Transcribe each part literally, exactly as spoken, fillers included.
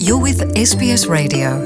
You're with S B S Radio.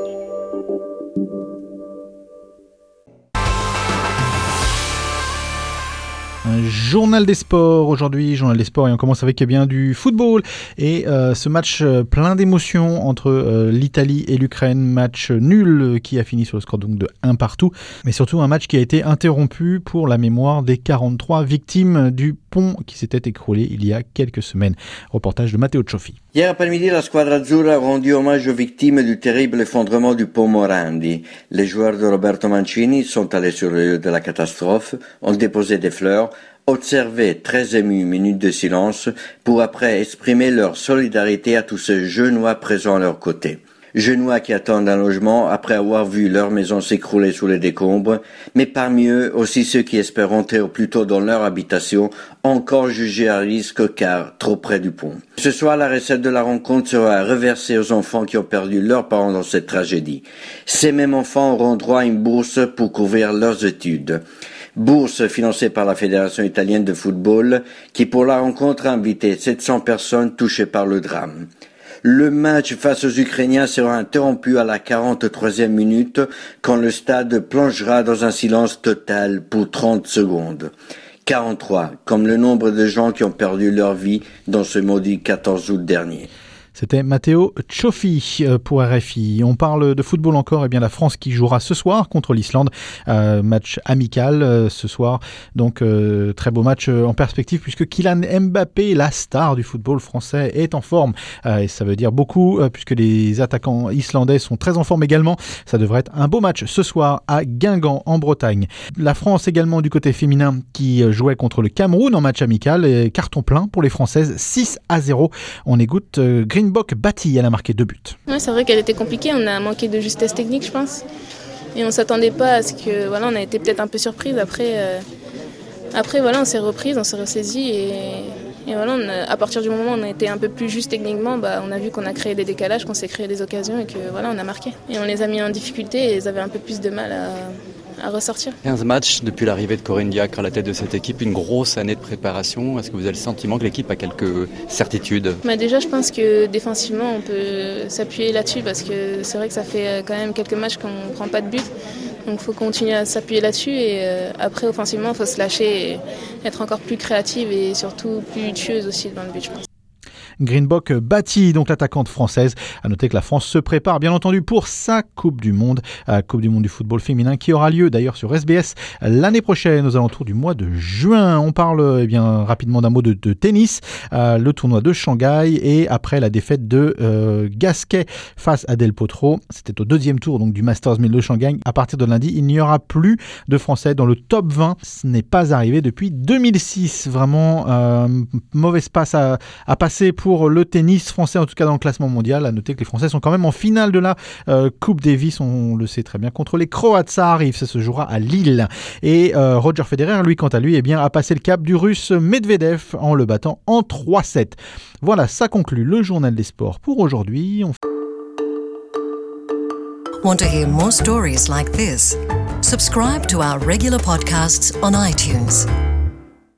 Un journal des sports aujourd'hui, journal des sports et on commence avec eh bien du football et euh, ce match euh, plein d'émotions entre euh, l'Italie et l'Ukraine, match nul euh, qui a fini sur le score donc de un partout, mais surtout un match qui a été interrompu pour la mémoire des quarante-trois victimes du pont qui s'était écroulé il y a quelques semaines. Reportage de Matteo Cioffi. Hier après-midi, la squadra azzurra a rendu hommage aux victimes du terrible effondrement du pont Morandi. Les joueurs de Roberto Mancini sont allés sur le lieu de la catastrophe, ont déposé des fleurs, observé très ému une minute de silence pour après exprimer leur solidarité à tous ces Genevois présents à leur côté. Genevois qui attendent un logement après avoir vu leur maison s'écrouler sous les décombres, mais parmi eux aussi ceux qui espèrent rentrer au plus tôt dans leur habitation, encore jugés à risque car trop près du pont. Ce soir, la recette de la rencontre sera reversée aux enfants qui ont perdu leurs parents dans cette tragédie. Ces mêmes enfants auront droit à une bourse pour couvrir leurs études. Bourse financée par la Fédération italienne de football qui pour la rencontre a invité sept cents personnes touchées par le drame. Le match face aux Ukrainiens sera interrompu à la quarante-troisième minute quand le stade plongera dans un silence total pour trente secondes. quarante-trois, comme le nombre de gens qui ont perdu leur vie dans ce maudit quatorze août dernier. C'était Matteo Cioffi pour R F I. On parle de football encore, et bien la France qui jouera ce soir contre l'Islande, euh, match amical euh, ce soir, donc euh, très beau match euh, en perspective puisque Kylian Mbappé, la star du football français, est en forme euh, et ça veut dire beaucoup euh, puisque les attaquants islandais sont très en forme également. Ça devrait être un beau match ce soir à Guingamp en Bretagne. La France également du côté féminin qui jouait contre le Cameroun en match amical, et carton plein pour les Françaises, six à zéro. On écoute euh, Green Bock Bati, elle a marqué deux buts. Ouais, c'est vrai qu'elle était compliquée, on a manqué de justesse technique je pense. Et on s'attendait pas à ce que, voilà, on a été peut-être un peu surprise. Après, euh, après voilà, on s'est reprise, on s'est ressaisie et, et voilà, on a, à partir du moment où on a été un peu plus juste techniquement, bah, on a vu qu'on a créé des décalages, qu'on s'est créé des occasions et que voilà, on a marqué. Et on les a mis en difficulté et ils avaient un peu plus de mal à... à ressortir. quinze matchs depuis l'arrivée de Corinne Diacre à la tête de cette équipe, une grosse année de préparation. Est-ce que vous avez le sentiment que l'équipe a quelques certitudes ? Bah déjà, je pense que défensivement, on peut s'appuyer là-dessus parce que c'est vrai que ça fait quand même quelques matchs qu'on ne prend pas de but. Donc il faut continuer à s'appuyer là-dessus et euh, après, offensivement, il faut se lâcher et être encore plus créative et surtout plus tueuse aussi devant le but, je pense. Green Bock Bati, donc l'attaquante française. À noter que la France se prépare bien entendu pour sa Coupe du Monde, euh, Coupe du Monde du football féminin qui aura lieu d'ailleurs sur S B S l'année prochaine aux alentours du mois de juin. On parle eh bien rapidement d'un mot de, de tennis, euh, le tournoi de Shanghai et après la défaite de euh, Gasquet face à Del Potro. C'était au deuxième tour donc du Masters mille de Shanghai. À partir de lundi, il n'y aura plus de Français dans le top vingt. Ce n'est pas arrivé depuis deux mille six. Vraiment euh, mauvaise passe à, à passer pour pour le tennis français, en tout cas dans le classement mondial. À noter que les Français sont quand même en finale de la euh, Coupe Davis, on le sait très bien, contre les Croates. Ça arrive, ça se jouera à Lille. Et euh, Roger Federer, lui, quant à lui, eh bien, a passé le cap du Russe Medvedev en le battant en trois sept. Voilà, ça conclut le journal des sports pour aujourd'hui. On... Want to hear more stories like this? Subscribe to our regular podcasts on iTunes.